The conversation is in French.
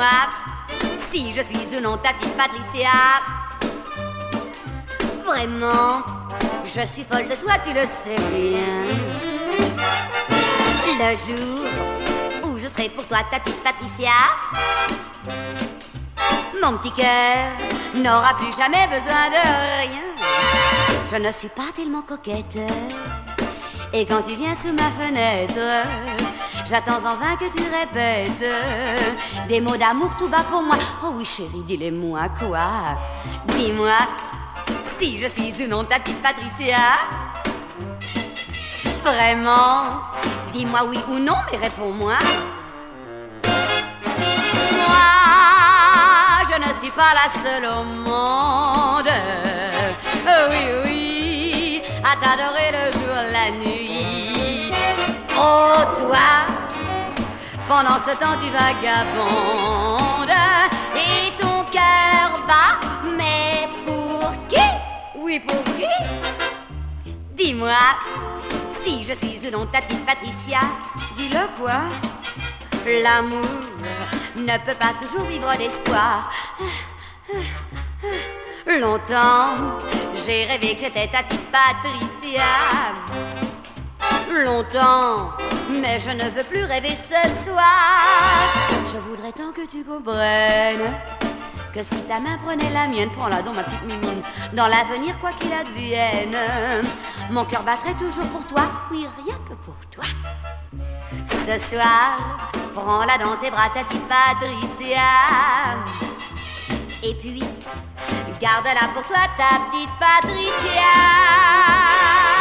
Dis-moi si je suis ou non ta petite Patricia. Vraiment, je suis folle de toi, tu le sais bien. Le jour où je serai pour toi ta petite Patricia, mon petit cœur n'aura plus jamais besoin de rien. Je ne suis pas tellement coquette, et quand tu viens sous ma fenêtre, j'attends en vain que tu répètes des mots d'amour tout bas pour moi. Oh oui chérie, dis-les-moi quoi. Dis-moi si je suis ou non ta petite Patricia. Vraiment, dis-moi oui ou non, mais réponds-moi. Moi, je ne suis pas la seule au monde. Oui, oui, à t'adorer le jour, la nuit. Oh, toi, pendant ce temps tu vagabondes et ton cœur bat, mais pour qui? Oui, pour qui? Dis-moi si je suis ou non ta petite Patricia. Dis-le quoi? L'amour ne peut pas toujours vivre d'espoir. Longtemps, j'ai rêvé que j'étais ta petite Patricia. Longtemps, mais je ne veux plus rêver ce soir. Je voudrais tant que tu comprennes que si ta main prenait la mienne, prends-la donc ma petite mimine. Dans l'avenir, quoi qu'il advienne, mon cœur battrait toujours pour toi. Oui, rien que pour toi. Ce soir, prends-la dans tes bras, ta petite Patricia. Et puis, garde-la pour toi, ta petite Patricia.